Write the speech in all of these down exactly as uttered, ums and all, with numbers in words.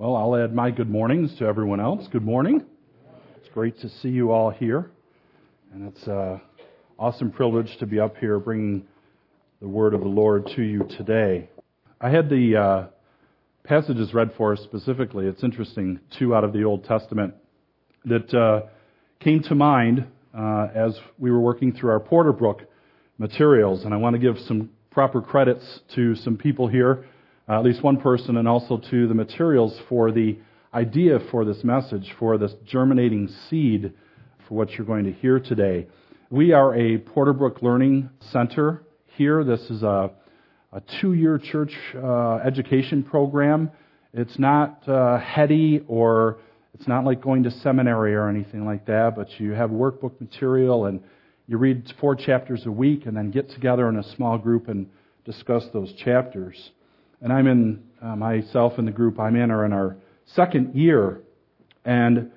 Well, I'll add my good mornings to everyone else. Good morning. It's great to see you all here. And it's an awesome privilege to be up here bringing the word of the Lord to you today. I had the uh, passages read for us specifically. It's interesting, two out of the Old Testament that uh, came to mind uh, as we were working through our Porterbrook materials. And I want to give some proper credits to some people here. Uh, at least one person, and also to the materials for the idea for this message, for this germinating seed for what you're going to hear today. We are a Porterbrook Learning Center here. This is a, a two-year church uh, education program. It's not uh, heady, or it's not like going to seminary or anything like that, but you have workbook material and you read four chapters a week and then get together in a small group and discuss those chapters. And I'm in, uh, myself and the group I'm in are in our second year. And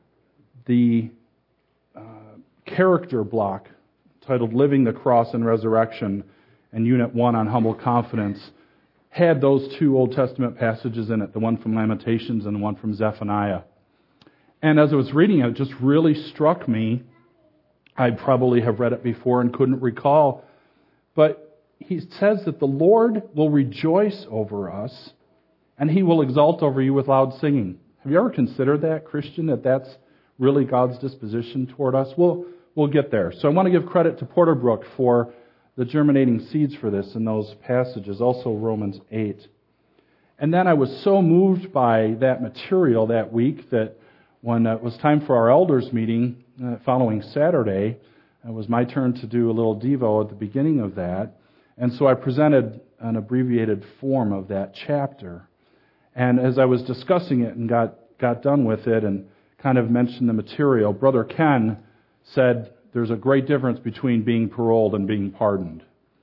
the uh, character block titled Living the Cross and Resurrection and Unit one on Humble Confidence had those two Old Testament passages in it, the one from Lamentations and the one from Zephaniah. And as I was reading it, it just really struck me. I probably have read it before and couldn't recall, but he says that the Lord will rejoice over us and He will exult over you with loud singing. Have you ever considered that, Christian, that that's really God's disposition toward us? We'll, we'll get there. So I want to give credit to Porterbrook for the germinating seeds for this in those passages, also Romans eight. And then I was so moved by that material that week that when it was time for our elders meeting uh, following Saturday, it was my turn to do a little devo at the beginning of that. And so I presented an abbreviated form of that chapter. And as I was discussing it and got, got done with it and kind of mentioned the material, Brother Ken said there's a great difference between being paroled and being pardoned.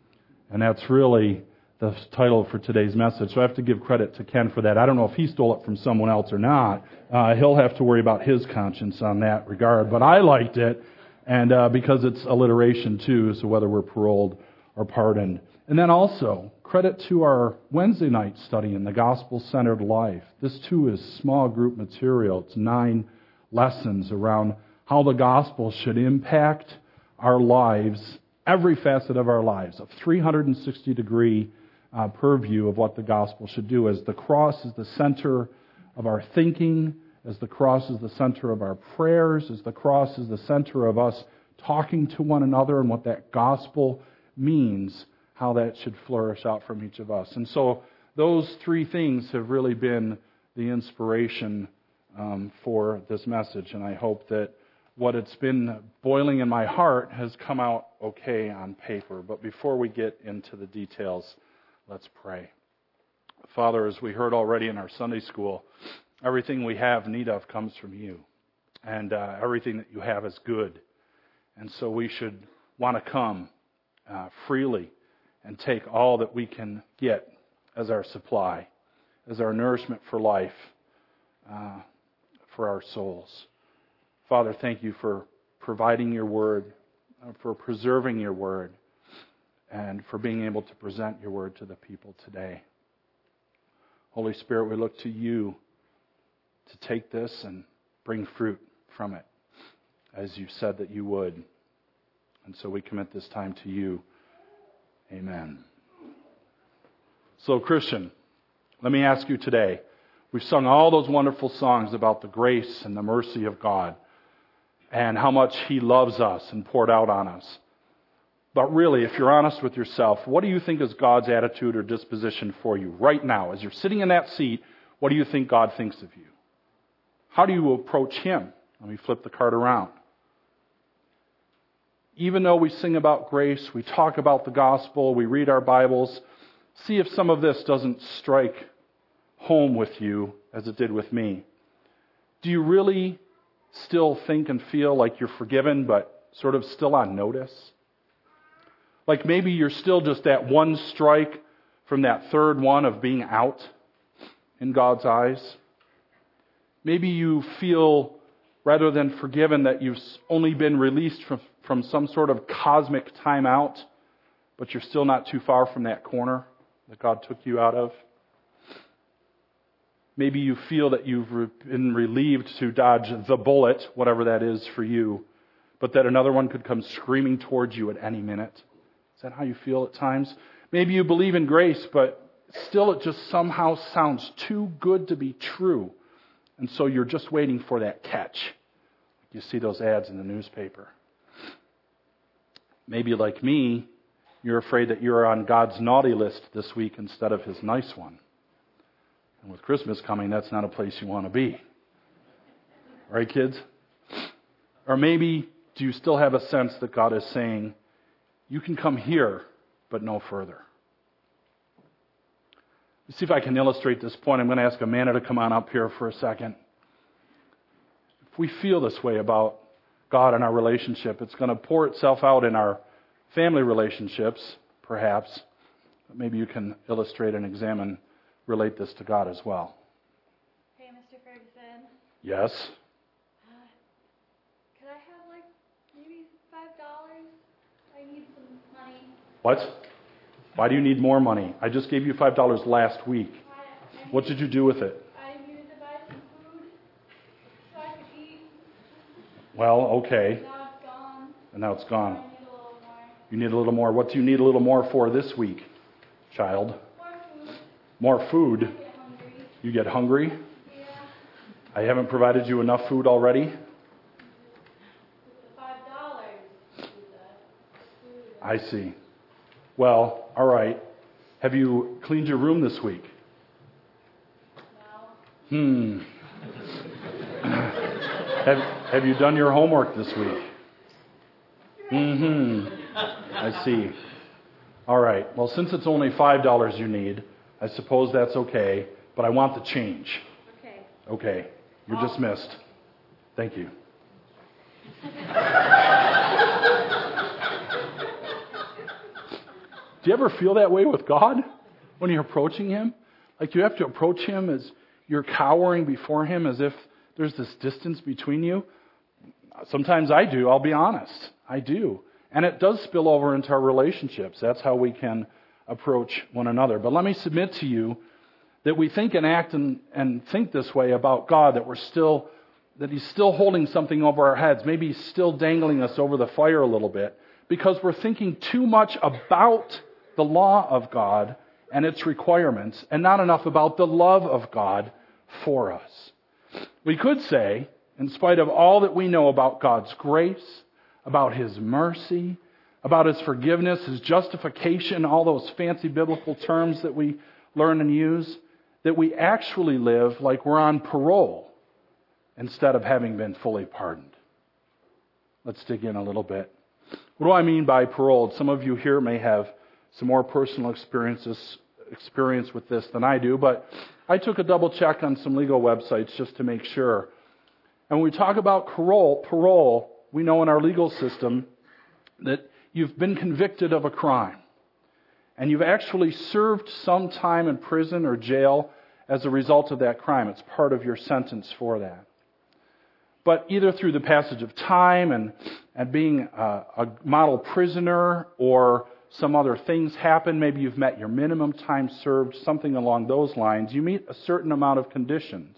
And that's really the title for today's message. So I have to give credit to Ken for that. I don't know if he stole it from someone else or not. Uh, he'll have to worry about his conscience on that regard. But I liked it, and uh, because it's alliteration too, so whether we're paroled or pardoned. And then also, credit to our Wednesday night study in the gospel-centered life. This too is small group material. It's nine lessons around how the gospel should impact our lives, every facet of our lives, a three hundred sixty degree uh, purview of what the gospel should do. As the cross is the center of our thinking, as the cross is the center of our prayers, as the cross is the center of us talking to one another and what that gospel means, how that should flourish out from each of us. And so those three things have really been the inspiration um, for this message. And I hope that what it's been boiling in my heart has come out okay on paper. But before we get into the details, let's pray. Father, as we heard already in our Sunday school, everything we have need of comes from you. And uh, everything that you have is good. And so we should want to come Uh, freely and take all that we can get as our supply, as our nourishment for life, uh, for our souls. Father, thank you for providing your word, uh, for preserving your word, and for being able to present your word to the people today. Holy Spirit, we look to you to take this and bring fruit from it, as you said that you would. And so we commit this time to you. Amen. So, Christian, let me ask you today. We've sung all those wonderful songs about the grace and the mercy of God and how much He loves us and poured out on us. But really, if you're honest with yourself, what do you think is God's attitude or disposition for you right now? As you're sitting in that seat, what do you think God thinks of you? How do you approach Him? Let me flip the card around. Even though we sing about grace, we talk about the gospel, we read our Bibles, see if some of this doesn't strike home with you as it did with me. Do you really still think and feel like you're forgiven, but sort of still on notice? Like maybe you're still just that one strike from that third one of being out in God's eyes? Maybe you feel, rather than forgiven, that you've only been released from from some sort of cosmic timeout, but you're still not too far from that corner that God took you out of. Maybe you feel that you've been relieved to dodge the bullet, whatever that is for you, but that another one could come screaming towards you at any minute. Is that how you feel at times? Maybe you believe in grace, but still it just somehow sounds too good to be true. And so you're just waiting for that catch. You see those ads in the newspaper. Maybe like me, you're afraid that you're on God's naughty list this week instead of His nice one. And with Christmas coming, that's not a place you want to be. Right, kids? Or maybe do you still have a sense that God is saying, you can come here, but no further? Let's see if I can illustrate this point. I'm going to ask Amanda to come on up here for a second. If we feel this way about God and our relationship, it's going to pour itself out in our family relationships, perhaps. But maybe you can illustrate and examine, relate this to God as well. Hey, Mister Ferguson. Yes? Uh, could I have, like, maybe five dollars? I need some money. What? Why do you need more money? I just gave you five dollars last week. I, I What did you do with it? I needed to buy some food so I could eat. Well, okay. Now it's gone. And now it's gone. I need a little more. You need a little more. What do you need a little more for this week, child? More More food. food. I get hungry. You get hungry? Yeah. I haven't provided you enough food already? With the five dollars to the food. I see. Well, all right. Have you cleaned your room this week? No. Hmm. have, have you done your homework this week? Mm-hmm. I see. All right. Well, since it's only five dollars you need, I suppose that's okay, but I want the change. Okay. Okay. You're Oh. dismissed. Thank you. Do you ever feel that way with God when you're approaching Him? Like you have to approach Him as you're cowering before Him as if there's this distance between you? Sometimes I do, I'll be honest. I do. And it does spill over into our relationships. That's how we can approach one another. But let me submit to you that we think and act and, and think this way about God, that we're still, that He's still holding something over our heads. Maybe He's still dangling us over the fire a little bit because we're thinking too much about the law of God and its requirements and not enough about the love of God for us. We could say, in spite of all that we know about God's grace, about His mercy, about His forgiveness, His justification, all those fancy biblical terms that we learn and use, that we actually live like we're on parole instead of having been fully pardoned. Let's dig in a little bit. What do I mean by paroled? Some of you here may have some more personal experiences experience with this than I do, but I took a double check on some legal websites just to make sure. And when we talk about parole, parole, we know in our legal system that you've been convicted of a crime and you've actually served some time in prison or jail as a result of that crime. It's part of your sentence for that. But either through the passage of time and, and being a, a model prisoner or some other things happen, maybe you've met your minimum time served, something along those lines, you meet a certain amount of conditions.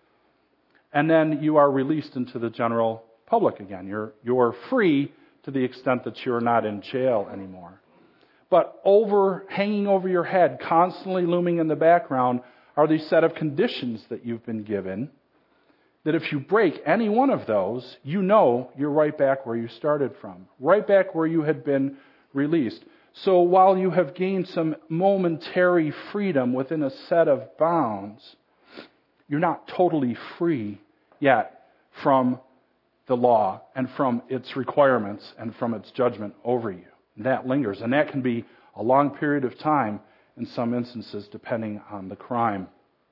And then you are released into the general public again. You're, you're free to the extent that you're not in jail anymore. But over, hanging over your head, constantly looming in the background, are these set of conditions that you've been given, that if you break any one of those, you know you're right back where you started from, right back where you had been released. So while you have gained some momentary freedom within a set of bounds, you're not totally free yet from the law and from its requirements and from its judgment over you. And that lingers, and that can be a long period of time in some instances, depending on the crime.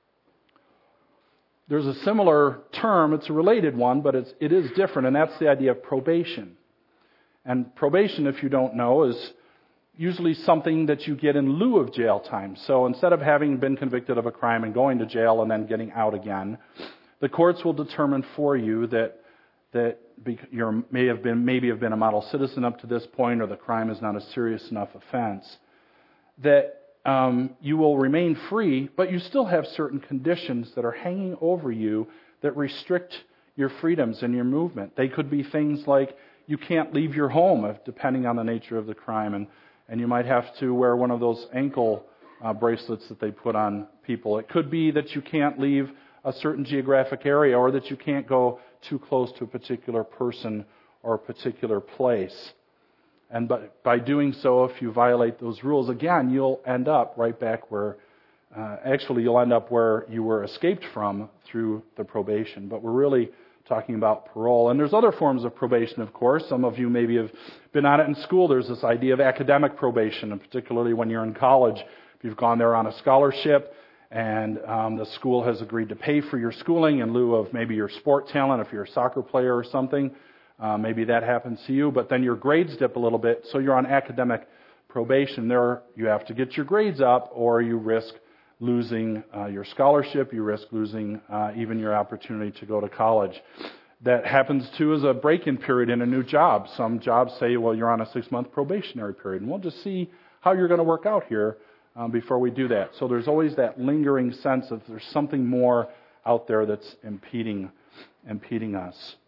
There's a similar term, it's a related one, but it's, it is different, and that's the idea of probation. And probation, if you don't know, is usually something that you get in lieu of jail time. So instead of having been convicted of a crime and going to jail and then getting out again, the courts will determine for you that that you may have been maybe have been a model citizen up to this point, or the crime is not a serious enough offense, that um, you will remain free, but you still have certain conditions that are hanging over you that restrict your freedoms and your movement. They could be things like you can't leave your home, if, depending on the nature of the crime, and, and you might have to wear one of those ankle uh, bracelets that they put on people. It could be that you can't leave a certain geographic area, or that you can't go too close to a particular person or a particular place. And but by doing so, if you violate those rules, again, you'll end up right back where, uh, actually you'll end up where you were escaped from through the probation. But we're really talking about parole. And there's other forms of probation, of course. Some of you maybe have been on it in school. There's this idea of academic probation, and particularly when you're in college. If you've gone there on a scholarship, and um, the school has agreed to pay for your schooling in lieu of maybe your sport talent, if you're a soccer player or something, uh, maybe that happens to you, but then your grades dip a little bit, so you're on academic probation. There you have to get your grades up, or you risk losing uh, your scholarship, you risk losing uh, even your opportunity to go to college. That happens too as a break-in period in a new job. Some jobs say, well, you're on a six-month probationary period, and we'll just see how you're going to work out here Um, before we do that. So there's always that lingering sense of there's something more out there that's impeding, impeding us.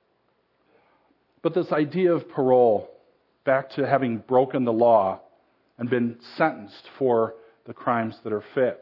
But this idea of parole, back to having broken the law and been sentenced for the crimes that are fit.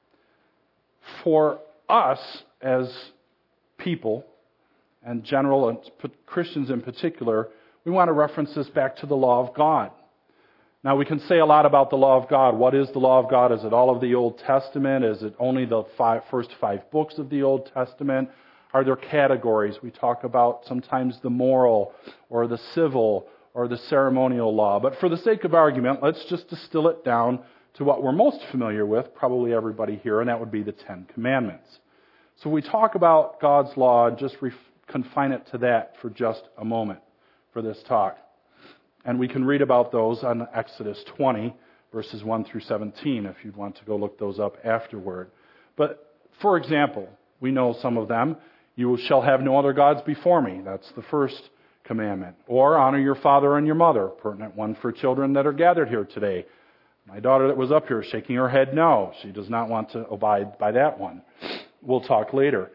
For us as people, and general and Christians in particular, we want to reference this back to the law of God. Now, we can say a lot about the law of God. What is the law of God? Is it all of the Old Testament? Is it only the five, first five books of the Old Testament? Are there categories? We talk about sometimes the moral or the civil or the ceremonial law. But for the sake of argument, let's just distill it down to what we're most familiar with, probably everybody here, and that would be the Ten Commandments. So we talk about God's law and just ref- confine it to that for just a moment for this talk. And we can read about those on Exodus twenty, verses one through seventeen, if you'd want to go look those up afterward. But, for example, we know some of them. You shall have no other gods before me. That's the first commandment. Or honor your father and your mother. Pertinent one for children that are gathered here today. My daughter that was up here shaking her head no. She does not want to abide by that one. We'll talk later.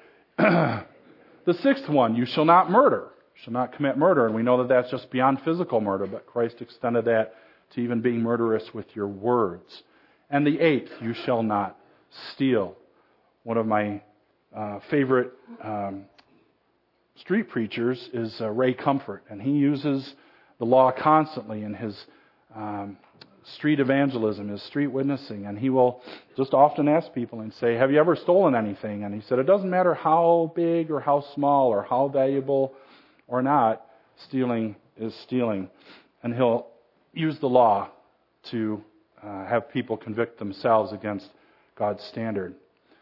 The sixth one, you shall not murder. Shall not commit murder, and we know that that's just beyond physical murder, but Christ extended that to even being murderous with your words. And the eighth, you shall not steal. One of my uh, favorite um, street preachers is uh, Ray Comfort, and he uses the law constantly in his um, street evangelism, his street witnessing, and he will just often ask people and say, have you ever stolen anything? And he said, it doesn't matter how big or how small or how valuable or not, stealing is stealing. And he'll use the law to uh, have people convict themselves against God's standard.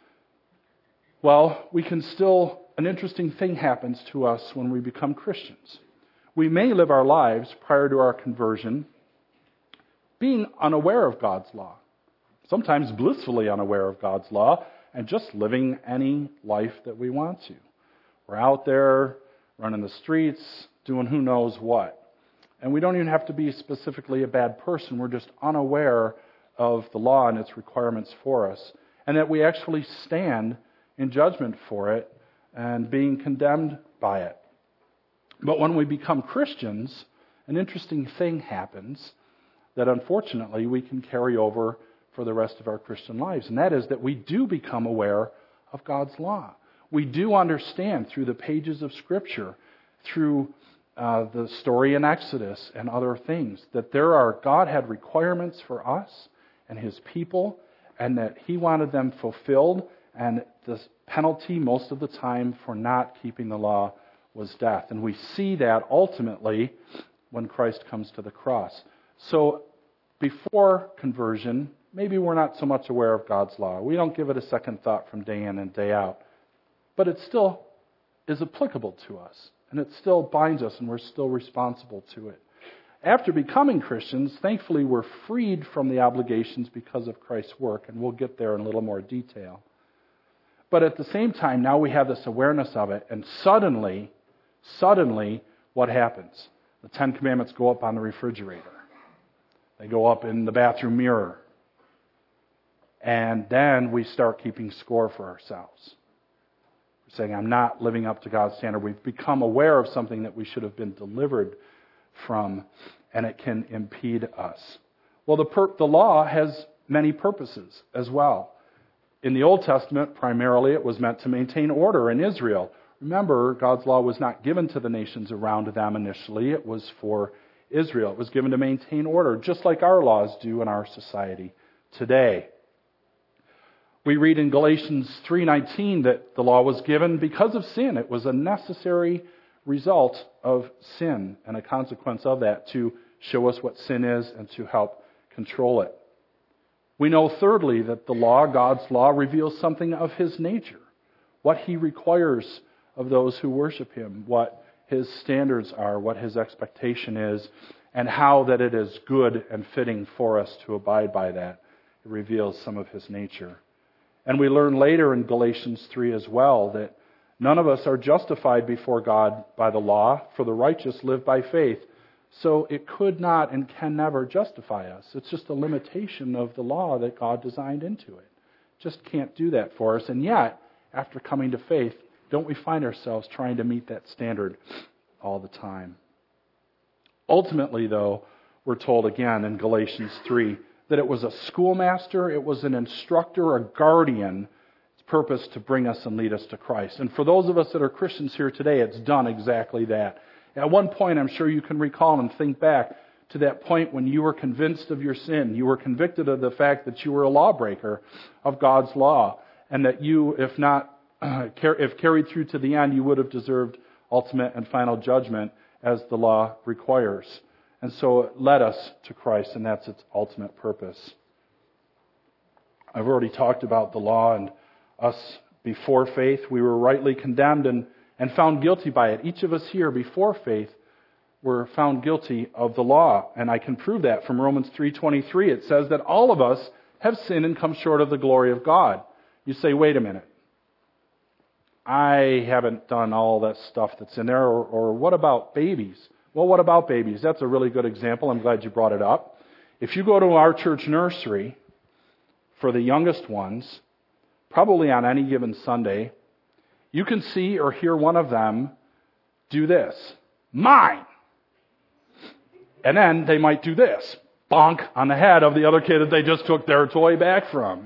Well, we can still, an interesting thing happens to us when we become Christians. We may live our lives prior to our conversion being unaware of God's law, sometimes blissfully unaware of God's law, and just living any life that we want to. We're out there running the streets, doing who knows what. And we don't even have to be specifically a bad person. We're just unaware of the law and its requirements for us. And that we actually stand in judgment for it and being condemned by it. But when we become Christians, an interesting thing happens that unfortunately we can carry over for the rest of our Christian lives. And that is that we do become aware of God's law. We do understand through the pages of Scripture, through uh, the story in Exodus and other things, that there are, God had requirements for us and His people, and that He wanted them fulfilled, and the penalty most of the time for not keeping the law was death. And we see that ultimately when Christ comes to the cross. So before conversion, maybe we're not so much aware of God's law. We don't give it a second thought from day in and day out. But it still is applicable to us, and it still binds us, and we're still responsible to it. After becoming Christians, thankfully we're freed from the obligations because of Christ's work, and we'll get there in a little more detail. But at the same time, now we have this awareness of it, and suddenly, suddenly, what happens? The Ten Commandments go up on the refrigerator. They go up in the bathroom mirror. And then we start keeping score for ourselves. We're saying, I'm not living up to God's standard. We've become aware of something that we should have been delivered from, and it can impede us. Well, the, per- the law has many purposes as well. In the Old Testament, primarily, it was meant to maintain order in Israel. Remember, God's law was not given to the nations around them initially. It was for Israel. It was given to maintain order, just like our laws do in our society today. We read in Galatians three nineteen that the law was given because of sin. It was a necessary result of sin and a consequence of that to show us what sin is and to help control it. We know, thirdly, that the law, God's law, reveals something of His nature, what He requires of those who worship Him, what His standards are, what His expectation is, and how that it is good and fitting for us to abide by that. It reveals some of His nature. And we learn later in Galatians three as well that none of us are justified before God by the law, for the righteous live by faith. So it could not and can never justify us. It's just a limitation of the law that God designed into it. Just can't do that for us. And yet, after coming to faith, don't we find ourselves trying to meet that standard all the time? Ultimately, though, we're told again in Galatians three that it was a schoolmaster, it was an instructor, a guardian, its purpose to bring us and lead us to Christ. And for those of us that are Christians here today, it's done exactly that. At one point, I'm sure you can recall and think back to that point when you were convinced of your sin. You were convicted of the fact that you were a lawbreaker of God's law, and that you, if not, if carried through to the end, you would have deserved ultimate and final judgment as the law requires. And so it led us to Christ, and that's its ultimate purpose. I've already talked about the law and us before faith. We were rightly condemned and, and found guilty by it. Each of us here before faith were found guilty of the law. And I can prove that from Romans three twenty-three. It says that all of us have sinned and come short of the glory of God. You say, wait a minute. I haven't done all that stuff that's in there. Or, or what about babies? Well, what about babies? That's a really good example. I'm glad you brought it up. If you go to our church nursery for the youngest ones, probably on any given Sunday, you can see or hear one of them do this. Mine! And then they might do this. Bonk on the head of the other kid that they just took their toy back from.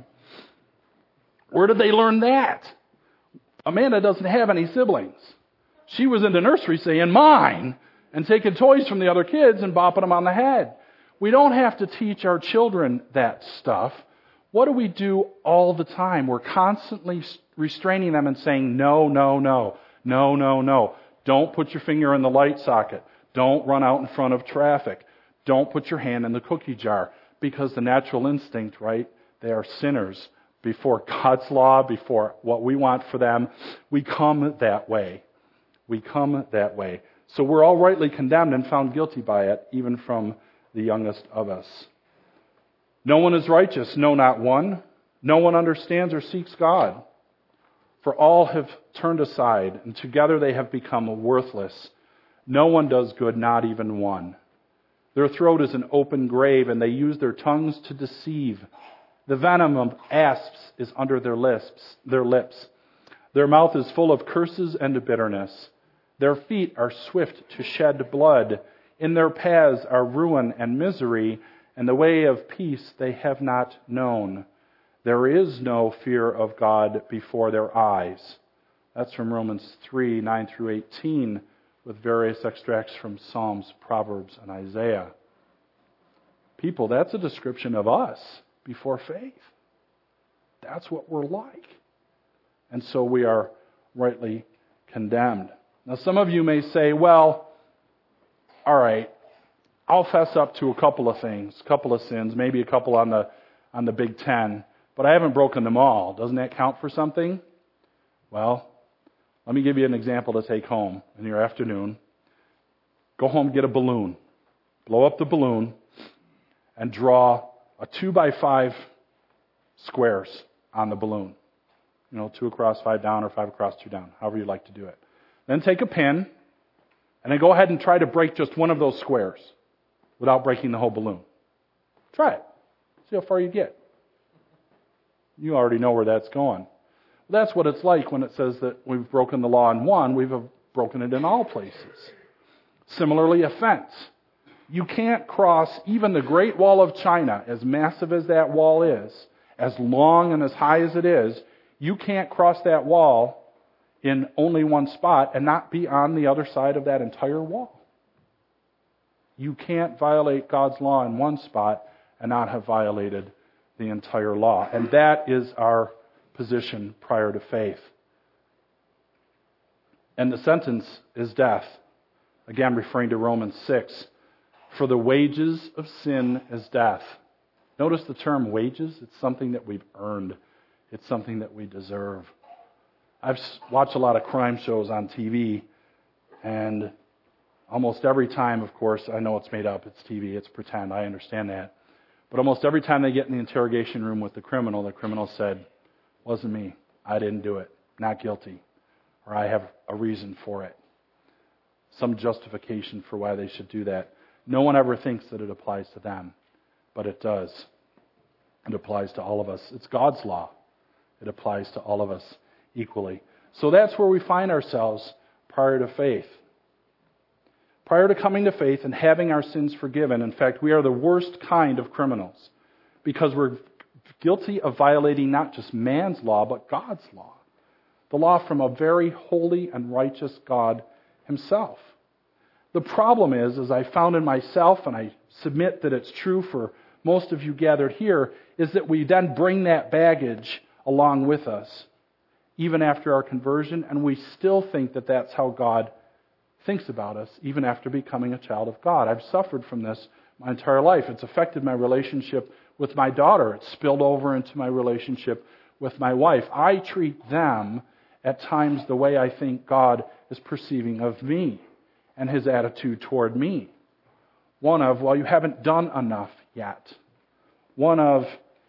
Where did they learn that? Amanda doesn't have any siblings. She was in the nursery saying, mine! And taking toys from the other kids and bopping them on the head. We don't have to teach our children that stuff. What do we do all the time? We're constantly restraining them and saying, no, no, no, no, no, no. Don't put your finger in the light socket. Don't run out in front of traffic. Don't put your hand in the cookie jar. Because the natural instinct, right? They are sinners before God's law, before what we want for them. We come that way. We come that way. So we're all rightly condemned and found guilty by it, even from the youngest of us. No one is righteous, no, not one. No one understands or seeks God. For all have turned aside, and together they have become worthless. No one does good, not even one. Their throat is an open grave, and they use their tongues to deceive. The venom of asps is under their lips. Their lips. Their mouth is full of curses and bitterness. Their feet are swift to shed blood. In their paths are ruin and misery, and the way of peace they have not known. There is no fear of God before their eyes. That's from Romans three, nine through eighteen, with various extracts from Psalms, Proverbs, and Isaiah. People, that's a description of us before faith. That's what we're like. And so we are rightly condemned. Now, some of you may say, well, all right, I'll fess up to a couple of things, a couple of sins, maybe a couple on the on the Big Ten, but I haven't broken them all. Doesn't that count for something? Well, let me give you an example to take home in your afternoon. Go home, get a balloon, blow up the balloon, and draw a two by five squares on the balloon. You know, two across, five down, or five across, two down, however you like to do it. Then take a pin, and then go ahead and try to break just one of those squares without breaking the whole balloon. Try it. See how far you get. You already know where that's going. That's what it's like when it says that we've broken the law in one, we've broken it in all places. Similarly, offense. You can't cross even the Great Wall of China, as massive as that wall is, as long and as high as it is, you can't cross that wall in only one spot and not be on the other side of that entire wall. You can't violate God's law in one spot and not have violated the entire law. And that is our position prior to faith. And the sentence is death. Again, referring to Romans six. For the wages of sin is death. Notice the term wages. It's something that we've earned. It's something that we deserve. I've watched a lot of crime shows on T V, and almost every time, of course, I know it's made up. It's T V. It's pretend. I understand that. But almost every time they get in the interrogation room with the criminal, the criminal said, wasn't me. I didn't do it. Not guilty. Or I have a reason for it. Some justification for why they should do that. No one ever thinks that it applies to them, but it does. It applies to all of us. It's God's law. It applies to all of us equally. So that's where we find ourselves prior to faith. Prior to coming to faith and having our sins forgiven, in fact, we are the worst kind of criminals because we're guilty of violating not just man's law, but God's law. The law from a very holy and righteous God himself. The problem is, as I found in myself, and I submit that it's true for most of you gathered here, is that we then bring that baggage along with us, even after our conversion, and we still think that that's how God thinks about us, even after becoming a child of God. I've suffered from this my entire life. It's affected my relationship with my daughter. It's spilled over into my relationship with my wife. I treat them at times the way I think God is perceiving of me and his attitude toward me. One of, well, you haven't done enough yet. One of,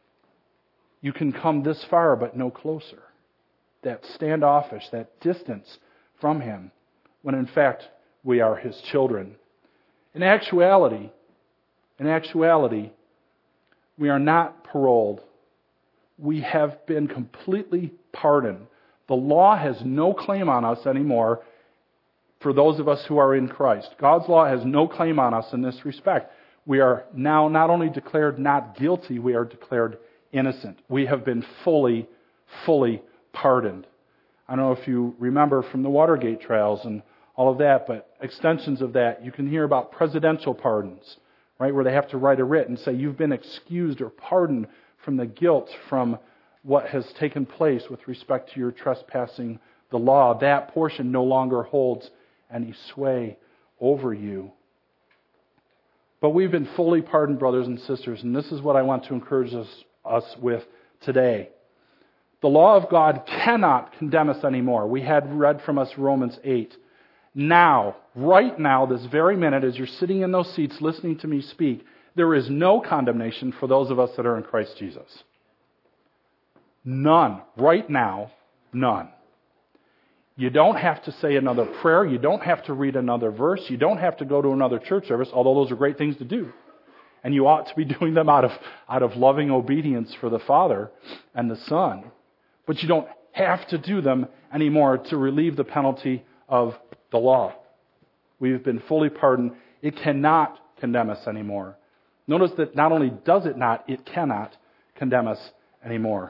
you can come this far but no closer. That standoffish, that distance from him, when in fact we are his children. In actuality, in actuality, we are not paroled. We have been completely pardoned. The law has no claim on us anymore for those of us who are in Christ. God's law has no claim on us in this respect. We are now not only declared not guilty, we are declared innocent. We have been fully, fully pardoned. I don't know if you remember from the Watergate trials and all of that, but extensions of that, you can hear about presidential pardons, right, where they have to write a writ and say you've been excused or pardoned from the guilt from what has taken place with respect to your trespassing the law. That portion no longer holds any sway over you. But we've been fully pardoned, brothers and sisters, and this is what I want to encourage us, us with today. The law of God cannot condemn us anymore. We had read from us Romans eight. Now, right now, this very minute, as you're sitting in those seats listening to me speak, there is no condemnation for those of us that are in Christ Jesus. None. Right now, none. You don't have to say another prayer. You don't have to read another verse. You don't have to go to another church service, although those are great things to do. And you ought to be doing them out of, out of loving obedience for the Father and the Son. But you don't have to do them anymore to relieve the penalty of the law. We've been fully pardoned. It cannot condemn us anymore. Notice that not only does it not, it cannot condemn us anymore.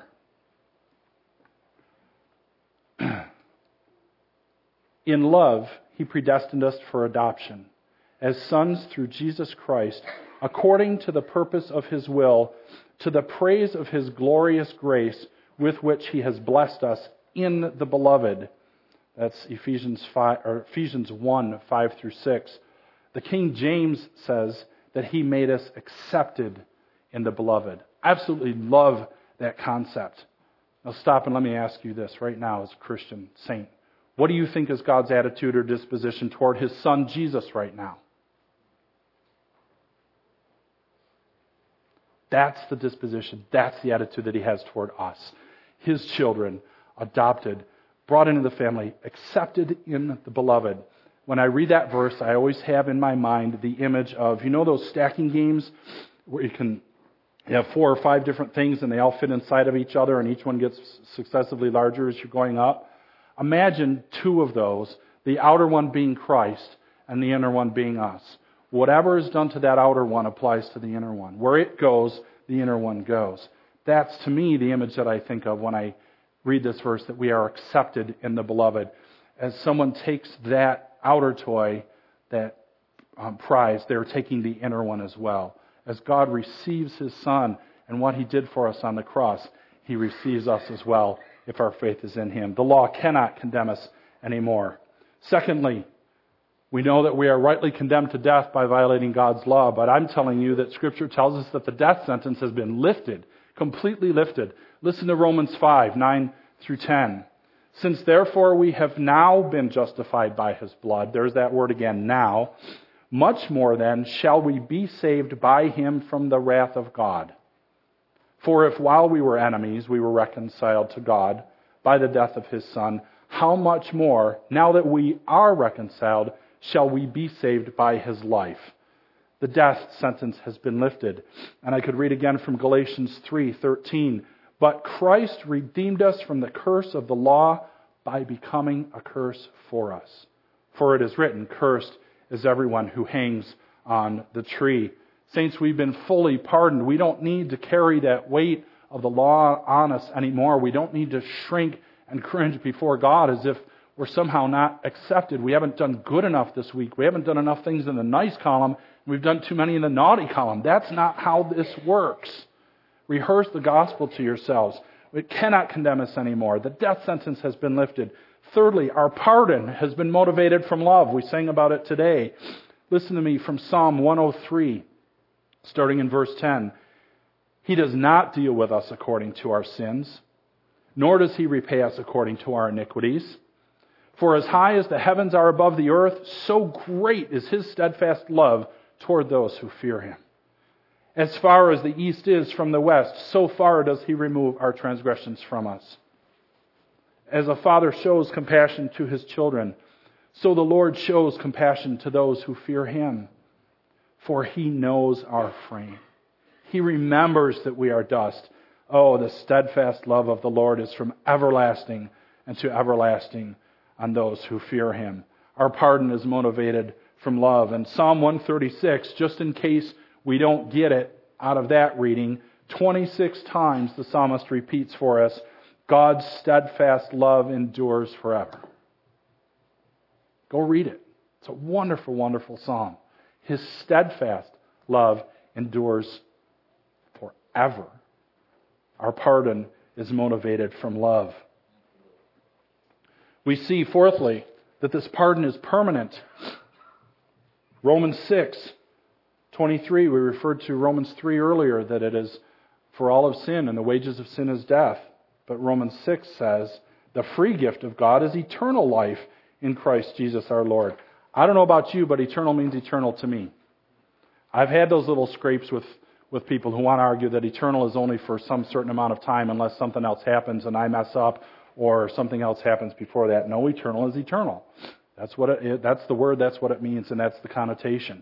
In love, he predestined us for adoption as sons through Jesus Christ, according to the purpose of his will, to the praise of his glorious grace with which he has blessed us in the beloved. That's Ephesians five, or Ephesians one, five through six. The King James says that he made us accepted in the beloved. I absolutely love that concept. Now stop and let me ask you this right now as a Christian saint. What do you think is God's attitude or disposition toward his Son Jesus right now? That's the disposition. That's the attitude that he has toward us. His children, adopted, brought into the family, accepted in the beloved. When I read that verse, I always have in my mind the image of, you know those stacking games where you can You have four or five different things and they all fit inside of each other and each one gets successively larger as you're going up. Imagine two of those, the outer one being Christ and the inner one being us. Whatever is done to that outer one applies to the inner one. Where it goes, the inner one goes. That's, to me, the image that I think of when I read this verse, that we are accepted in the beloved. As someone takes that outer toy, that um, prize, they're taking the inner one as well. As God receives His Son and what He did for us on the cross, He receives us as well if our faith is in Him. The law cannot condemn us anymore. Secondly, we know that we are rightly condemned to death by violating God's law, but I'm telling you that Scripture tells us that the death sentence has been lifted, completely lifted. Listen to Romans five, nine through ten. Since therefore we have now been justified by His blood, there's that word again, now, much more then shall we be saved by Him from the wrath of God. For if while we were enemies we were reconciled to God by the death of His Son, how much more, now that we are reconciled, shall we be saved by His life? The death sentence has been lifted. And I could read again from Galatians three thirteen. But Christ redeemed us from the curse of the law by becoming a curse for us. For it is written, cursed is everyone who hangs on the tree. Saints, we've been fully pardoned. We don't need to carry that weight of the law on us anymore. We don't need to shrink and cringe before God as if we're somehow not accepted. We haven't done good enough this week. We haven't done enough things in the nice column. We've done too many in the naughty column. That's not how this works. Rehearse the gospel to yourselves. It cannot condemn us anymore. The death sentence has been lifted. Thirdly, our pardon has been motivated from love. We sang about it today. Listen to me from Psalm one oh three, starting in verse ten. He does not deal with us according to our sins, nor does He repay us according to our iniquities. For as high as the heavens are above the earth, so great is His steadfast love toward those who fear Him. As far as the east is from the west, so far does He remove our transgressions from us. As a father shows compassion to his children, so the Lord shows compassion to those who fear Him. For He knows our frame. He remembers that we are dust. Oh, the steadfast love of the Lord is from everlasting and to everlasting on those who fear Him. Our pardon is motivated from love. And Psalm one thirty-six, just in case we don't get it out of that reading, twenty-six times the psalmist repeats for us, God's steadfast love endures forever. Go read it. It's a wonderful, wonderful psalm. His steadfast love endures forever. Our pardon is motivated from love. We see, fourthly, that this pardon is permanent. Romans six twenty-three, we referred to Romans three earlier, that it is for all of sin, and the wages of sin is death. But Romans six says, the free gift of God is eternal life in Christ Jesus our Lord. I don't know about you, but eternal means eternal to me. I've had those little scrapes with, with people who want to argue that eternal is only for some certain amount of time unless something else happens and I mess up or something else happens before that. No, eternal is eternal. That's what it, that's the word, that's what it means, and that's the connotation.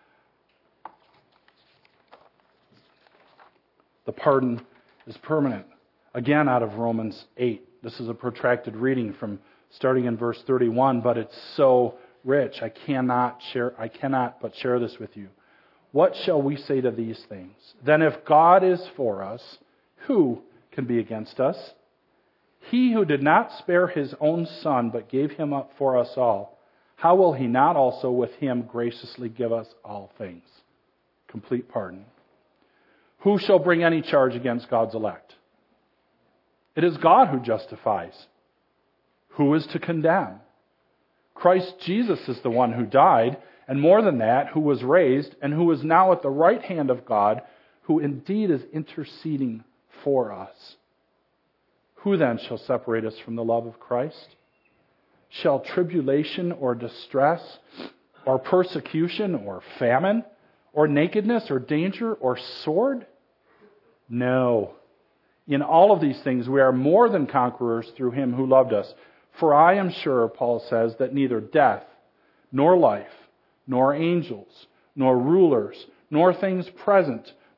The pardon is permanent. Again, out of Romans eight. This is a protracted reading from starting in verse thirty-one, but it's so rich. I cannot share, I cannot but share this with you. What shall we say to these things? Then if God is for us, who can be against us? He who did not spare His own Son, but gave Him up for us all, how will He not also with Him graciously give us all things? Complete pardon. Who shall bring any charge against God's elect? It is God who justifies. Who is to condemn? Christ Jesus is the one who died, and more than that, who was raised, and who is now at the right hand of God, who indeed is interceding for us. Who then shall separate us from the love of Christ? Shall tribulation or distress, or persecution, or famine, or nakedness, or danger, or sword? No. In all of these things we are more than conquerors through Him who loved us. For I am sure, Paul says, that neither death, nor life, nor angels, nor rulers, nor things present,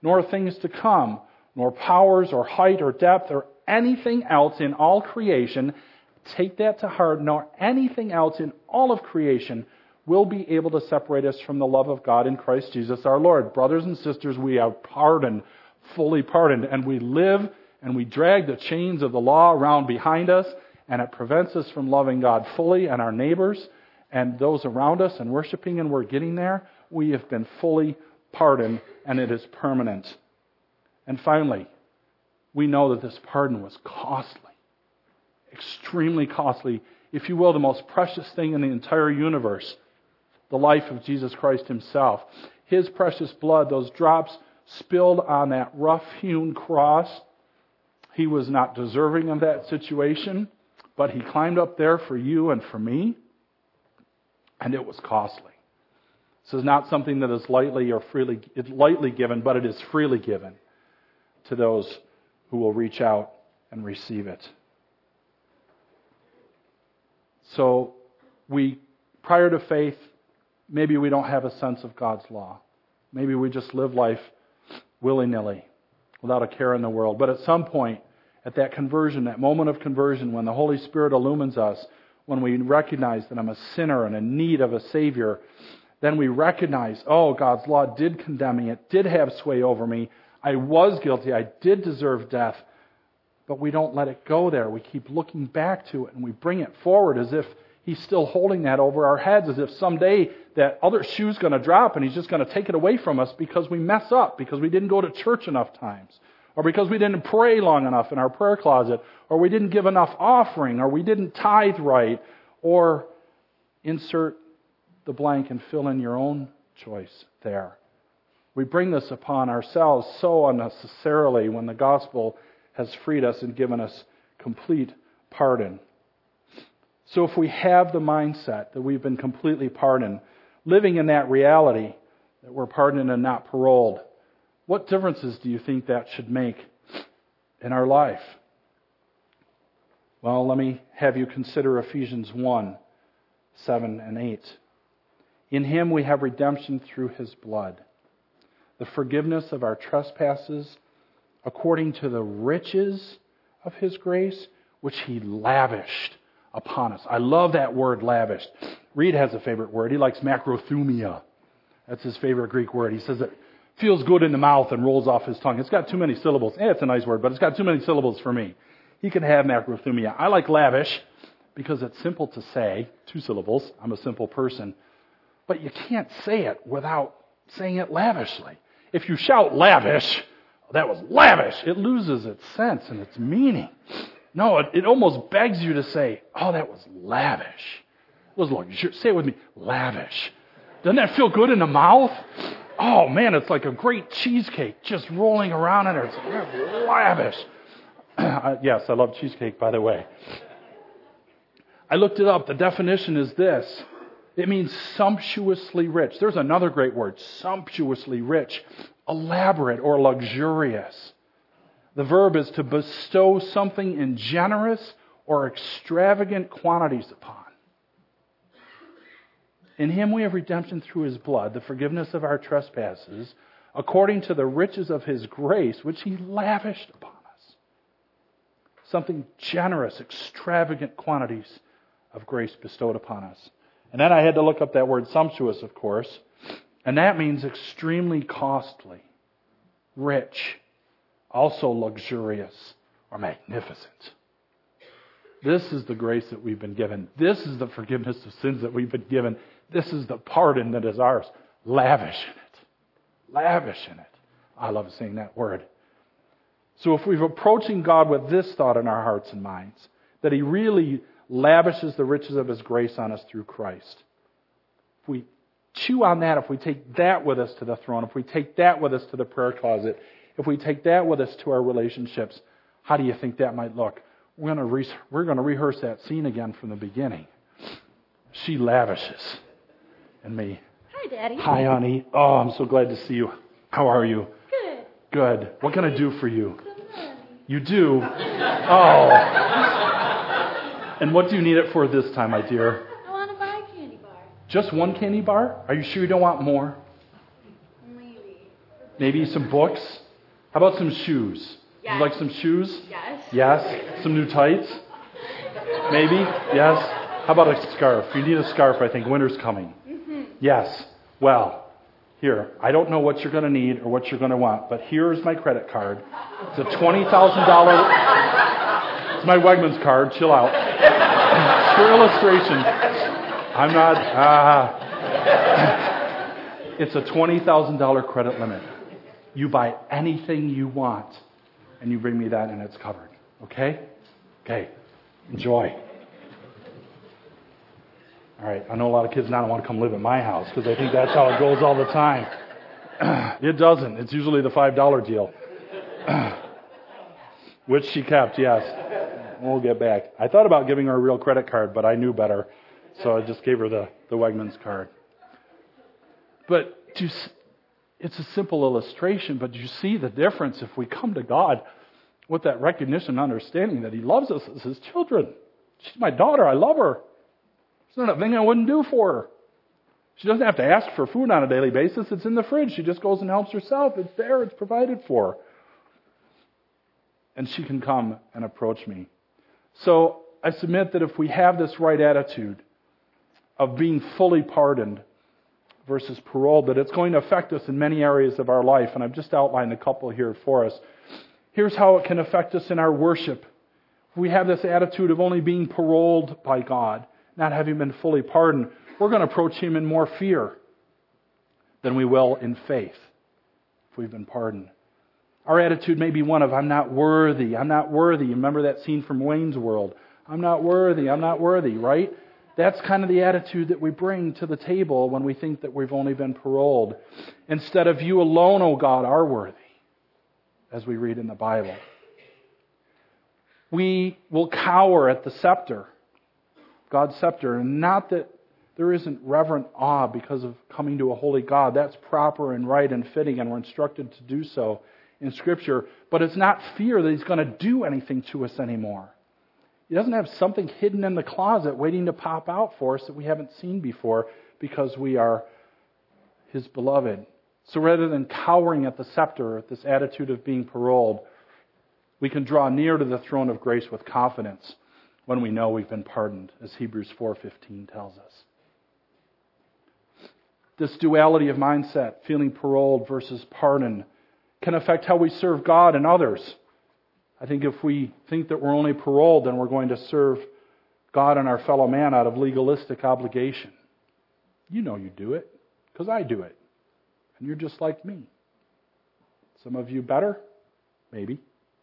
nor things to come, nor powers or height or depth or anything else in all creation, take that to heart, nor anything else in all of creation will be able to separate us from the love of God in Christ Jesus our Lord. Brothers and sisters, we are pardoned, fully pardoned, and we live and we drag the chains of the law around behind us, and it prevents us from loving God fully and our neighbors and those around us and worshiping, and we're getting there. We have been fully pardoned, and it is permanent. And finally, we know that this pardon was costly, extremely costly. If you will, the most precious thing in the entire universe, the life of Jesus Christ himself. His precious blood, those drops spilled on that rough-hewn cross. He was not deserving of that situation, but he climbed up there for you and for me, and it was costly. This is not something that is lightly or freely it's lightly given, but it is freely given to those who will reach out and receive it. So we, prior to faith, maybe we don't have a sense of God's law. Maybe we just live life willy-nilly, without a care in the world. But at some point, at that conversion, that moment of conversion, when the Holy Spirit illumines us, when we recognize that I'm a sinner and in need of a Savior, then we recognize, oh, God's law did condemn me. It did have sway over me. I was guilty. I did deserve death. But we don't let it go there. We keep looking back to it, and we bring it forward as if He's still holding that over our heads, as if someday that other shoe's going to drop and He's just going to take it away from us because we mess up, because we didn't go to church enough times, or because we didn't pray long enough in our prayer closet, or we didn't give enough offering, or we didn't tithe right, or insert the blank and fill in your own choice there. We bring this upon ourselves so unnecessarily when the gospel has freed us and given us complete pardon. So if we have the mindset that we've been completely pardoned, living in that reality that we're pardoned and not paroled, what differences do you think that should make in our life? Well, let me have you consider Ephesians one, seven and eight. In Him we have redemption through His blood, the forgiveness of our trespasses, according to the riches of His grace, which He lavished upon us. I love that word, lavished. Reed has a favorite word. He likes macrothumia. That's his favorite Greek word. He says it feels good in the mouth and rolls off his tongue. It's got too many syllables. Eh, it's a nice word, but it's got too many syllables for me. He can have macrothumia. I like lavish because it's simple to say. Two syllables. I'm a simple person. But you can't say it without saying it lavishly. If you shout lavish, that was lavish, it loses its sense and its meaning. No, it, it almost begs you to say, oh, that was lavish. It was luxurious. Say it with me, lavish. Doesn't that feel good in the mouth? Oh, man, it's like a great cheesecake just rolling around in there. It's lavish. Yes, I love cheesecake, by the way. I looked it up. The definition is this. It means sumptuously rich. There's another great word, sumptuously rich, elaborate or luxurious. The verb is to bestow something in generous or extravagant quantities upon. In Him we have redemption through His blood, the forgiveness of our trespasses, according to the riches of His grace, which He lavished upon us. Something generous, extravagant quantities of grace bestowed upon us. And then I had to look up that word sumptuous, of course, and that means extremely costly, rich, also luxurious or magnificent. This is the grace that we've been given. This is the forgiveness of sins that we've been given. This is the pardon that is ours. Lavish in it. Lavish in it. I love saying that word. So if we're approaching God with this thought in our hearts and minds, that He really lavishes the riches of His grace on us through Christ. If we chew on that, if we take that with us to the throne, if we take that with us to the prayer closet, if we take that with us to our relationships, how do you think that might look? We're going to re- we're going to rehearse that scene again from the beginning. She lavishes in me. Hi, Daddy. Hi, honey. Oh, I'm so glad to see you. How are you? Good. Good. What can I do for you? Some money. You do? Oh. And what do you need it for this time, my dear? I want to buy a candy bar. Just one candy bar? Are you sure you don't want more? Maybe. Maybe some books. How about some shoes? Yes. Would you like some shoes? Yes. Yes. Some new tights? Maybe? Yes. How about a scarf? You need a scarf, I think. Winter's coming. Mm-hmm. Yes. Well, here, I don't know what you're going to need or what you're going to want, but here's my credit card. It's a twenty thousand dollars. It's my Wegmans card. Chill out. For illustration, I'm not... Ah. It's a twenty thousand dollars credit limit. You buy anything you want, and you bring me that, and it's covered. Okay? Okay. Enjoy. All right. I know a lot of kids now don't want to come live at my house because they think that's how it goes all the time. It doesn't. It's usually the five dollar deal. Which she kept, yes. We'll get back. I thought about giving her a real credit card, but I knew better. So I just gave her the, the Wegmans card. But to, it's a simple illustration, but you see the difference if we come to God with that recognition and understanding that He loves us as His children. She's my daughter. I love her. There's not a thing I wouldn't do for her. She doesn't have to ask for food on a daily basis. It's in the fridge. She just goes and helps herself. It's there. It's provided for. And she can come and approach me. So I submit that if we have this right attitude of being fully pardoned versus paroled, that it's going to affect us in many areas of our life. And I've just outlined a couple here for us. Here's how it can affect us in our worship. If we have this attitude of only being paroled by God, not having been fully pardoned, we're going to approach Him in more fear than we will in faith if we've been pardoned. Our attitude may be one of, I'm not worthy, I'm not worthy. Remember that scene from Wayne's World? I'm not worthy, I'm not worthy, right? That's kind of the attitude that we bring to the table when we think that we've only been paroled. Instead of you alone, O God, are worthy, as we read in the Bible. We will cower at the scepter, God's scepter, and not that there isn't reverent awe because of coming to a holy God. That's proper and right and fitting, and we're instructed to do so in Scripture. But it's not fear that He's going to do anything to us anymore. He doesn't have something hidden in the closet waiting to pop out for us that we haven't seen before because we are His beloved. So rather than cowering at the scepter, at this attitude of being paroled, we can draw near to the throne of grace with confidence when we know we've been pardoned, as Hebrews four fifteen tells us. This duality of mindset, feeling paroled versus pardoned, can affect how we serve God and others. I think if we think that we're only paroled, then we're going to serve God and our fellow man out of legalistic obligation. You know you do it, because I do it. And you're just like me. Some of you better? Maybe.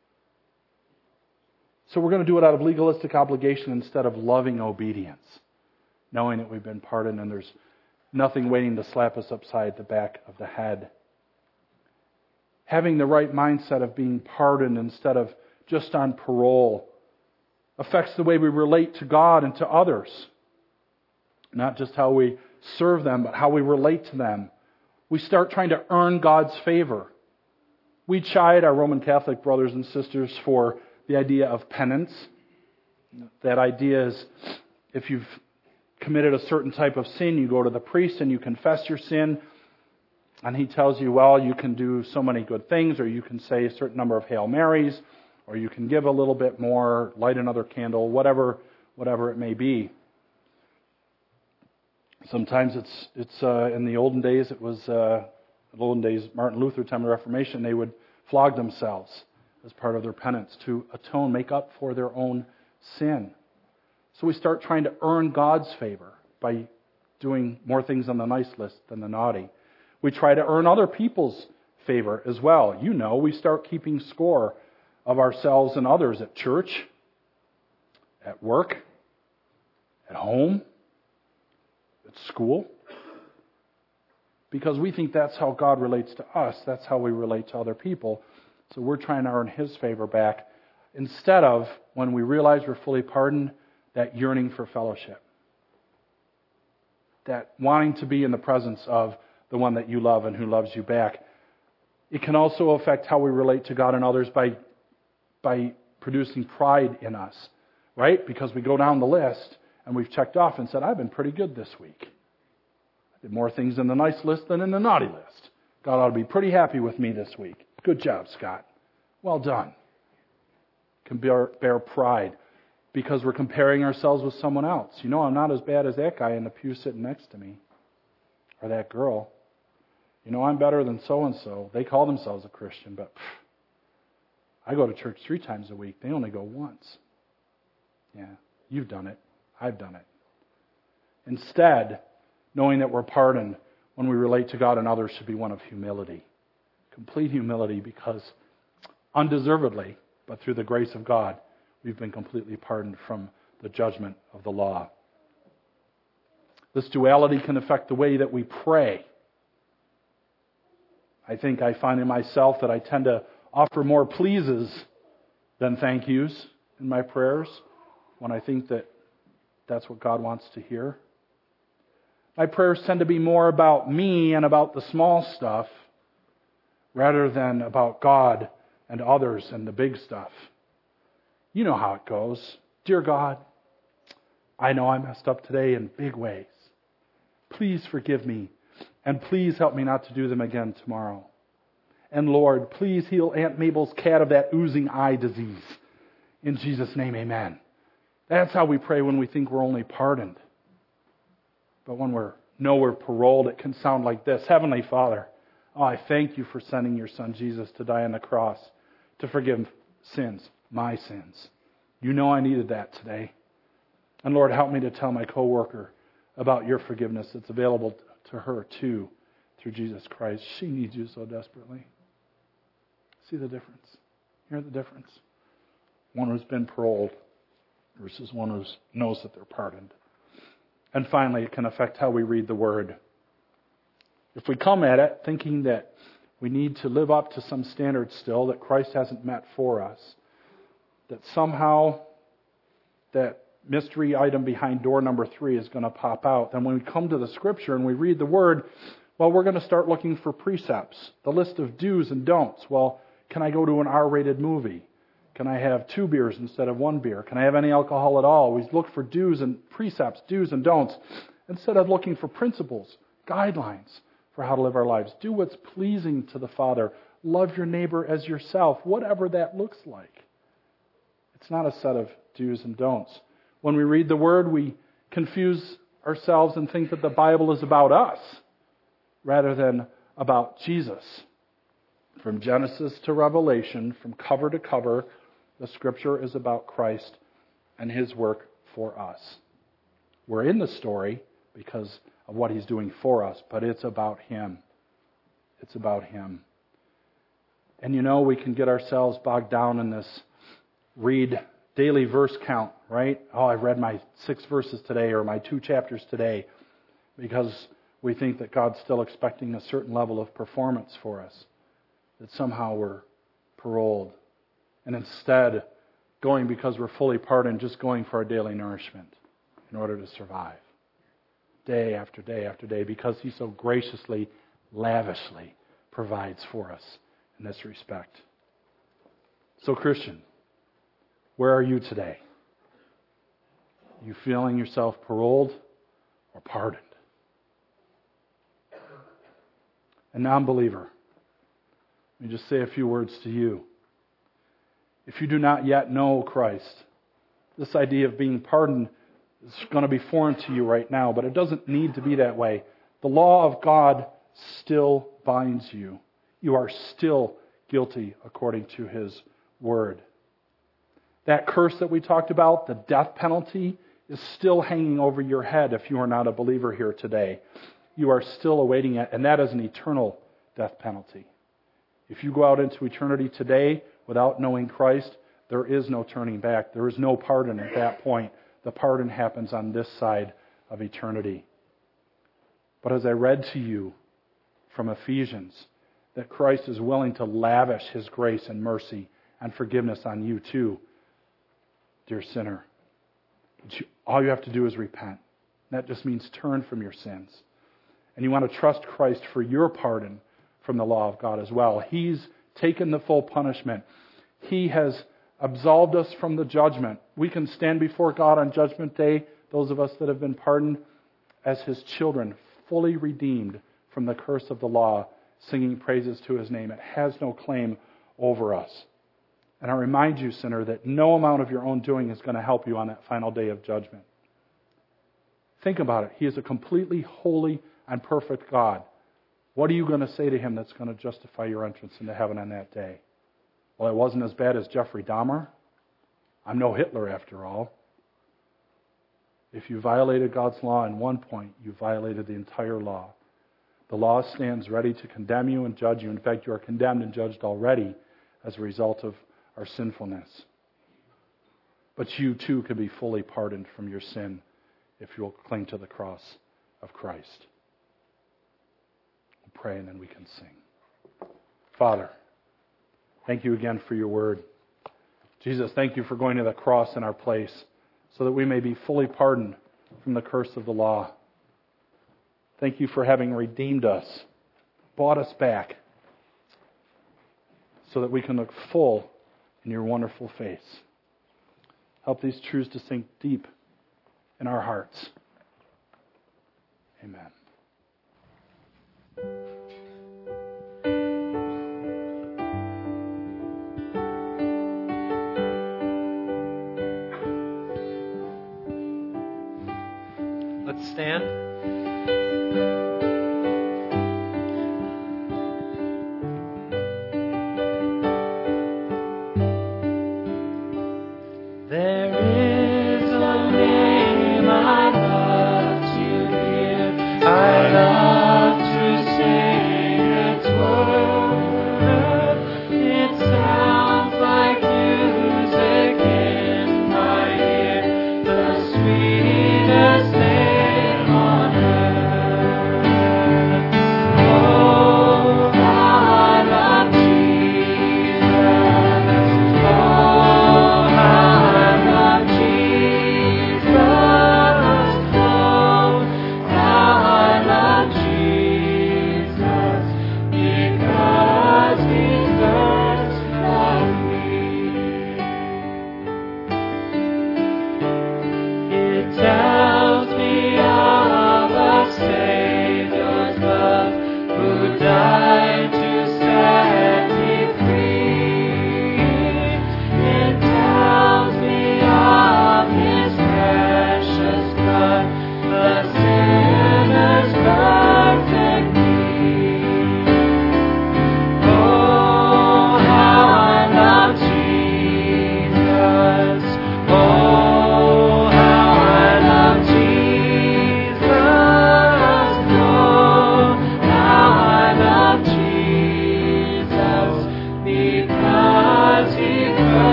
So we're going to do it out of legalistic obligation instead of loving obedience, knowing that we've been pardoned and there's nothing waiting to slap us upside the back of the head. Having the right mindset of being pardoned instead of just on parole affects the way we relate to God and to others. Not just how we serve them, but how we relate to them. We start trying to earn God's favor. We chide our Roman Catholic brothers and sisters for the idea of penance. That idea is if you've committed a certain type of sin, you go to the priest and you confess your sin, and he tells you, well, you can do so many good things, or you can say a certain number of Hail Marys, or you can give a little bit more, light another candle, whatever whatever it may be. Sometimes it's it's uh, in the olden days, it was uh, in the olden days, Martin Luther, time of the Reformation, they would flog themselves as part of their penance to atone, make up for their own sin. So we start trying to earn God's favor by doing more things on the nice list than the naughty. We try to earn other people's favor as well. You know, we start keeping score of ourselves and others at church, at work, at home, at school. Because we think that's how God relates to us. That's how we relate to other people. So we're trying to earn His favor back instead of, when we realize we're fully pardoned, that yearning for fellowship. That wanting to be in the presence of the one that you love and who loves you back. It can also affect how we relate to God and others by, by producing pride in us, right? Because we go down the list and we've checked off and said, I've been pretty good this week. I did more things in the nice list than in the naughty list. God ought to be pretty happy with me this week. Good job, Scott. Well done. Can bear, bear pride because we're comparing ourselves with someone else. You know, I'm not as bad as that guy in the pew sitting next to me. Or that girl. You know, I'm better than so-and-so. They call themselves a Christian, but pff, I go to church three times a week. They only go once. Yeah, you've done it. I've done it. Instead, knowing that we're pardoned when we relate to God and others should be one of humility. Complete humility because undeservedly, but through the grace of God, we've been completely pardoned from the judgment of the law. This duality can affect the way that we pray. I think I find in myself that I tend to offer more pleases than thank yous in my prayers when I think that that's what God wants to hear. My prayers tend to be more about me and about the small stuff rather than about God and others and the big stuff. You know how it goes. Dear God, I know I messed up today in big ways. Please forgive me, and please help me not to do them again tomorrow. And Lord, please heal Aunt Mabel's cat of that oozing eye disease. In Jesus' name, amen. That's how we pray when we think we're only pardoned. But when we know we're paroled, it can sound like this. Heavenly Father, oh, I thank you for sending your Son Jesus to die on the cross to forgive sins, my sins. You know I needed that today. And Lord, help me to tell my coworker about your forgiveness that's available to her too through Jesus Christ. She needs you so desperately. See the difference? Hear the difference? One who's been paroled versus one who knows that they're pardoned. And finally, it can affect how we read the Word. If we come at it thinking that we need to live up to some standard still that Christ hasn't met for us, that somehow that mystery item behind door number three is going to pop out, then when we come to the Scripture and we read the Word, well, we're going to start looking for precepts, the list of do's and don'ts. Well, can I go to an R-rated movie? Can I have two beers instead of one beer? Can I have any alcohol at all? We look for do's and precepts, do's and don'ts, instead of looking for principles, guidelines for how to live our lives. Do what's pleasing to the Father. Love your neighbor as yourself, whatever that looks like. It's not a set of do's and don'ts. When we read the Word, we confuse ourselves and think that the Bible is about us rather than about Jesus. From Genesis to Revelation, from cover to cover, the Scripture is about Christ and His work for us. We're in the story because of what He's doing for us, but it's about Him. It's about Him. And you know, we can get ourselves bogged down in this read daily verse count, right? Oh, I've read my six verses today or my two chapters today, because we think that God's still expecting a certain level of performance for us, that somehow we're paroled. And instead, going because we're fully pardoned, just going for our daily nourishment in order to survive. Day after day after day, because He so graciously, lavishly provides for us in this respect. So Christian, where are you today? Are you feeling yourself paroled or pardoned? A non-believer, let me just say a few words to you. If you do not yet know Christ, this idea of being pardoned is going to be foreign to you right now, but it doesn't need to be that way. The law of God still binds you. You are still guilty according to His Word. That curse that we talked about, the death penalty, is still hanging over your head if you are not a believer here today. You are still awaiting it, and that is an eternal death penalty. If you go out into eternity today without knowing Christ, there is no turning back. There is no pardon at that point. The pardon happens on this side of eternity. But as I read to you from Ephesians, that Christ is willing to lavish His grace and mercy and forgiveness on you too, dear sinner. All you have to do is repent. That just means turn from your sins. And you want to trust Christ for your pardon from the law of God as well. He's taken the full punishment. He has absolved us from the judgment. We can stand before God on Judgment Day, those of us that have been pardoned, as His children, fully redeemed from the curse of the law singing praises to His name. It has no claim over us. And I remind you, sinner, that no amount of your own doing is going to help you on that final day of judgment. Think about it. He is a completely holy and perfect God. What are you going to say to Him that's going to justify your entrance into heaven on that day? Well, it wasn't as bad as Jeffrey Dahmer. I'm no Hitler after all. If you violated God's law in one point, you violated the entire law. The law stands ready to condemn you and judge you. In fact, you are condemned and judged already as a result of our sinfulness. But you too can be fully pardoned from your sin if you'll cling to the cross of Christ. We'll pray and then we can sing. Father, thank you again for your word. Jesus, thank you for going to the cross in our place so that we may be fully pardoned from the curse of the law. Thank you for having redeemed us, bought us back, so that we can look full in your wonderful face. Help these truths to sink deep in our hearts. Amen. Let's stand.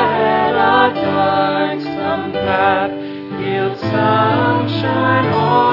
Sunshine on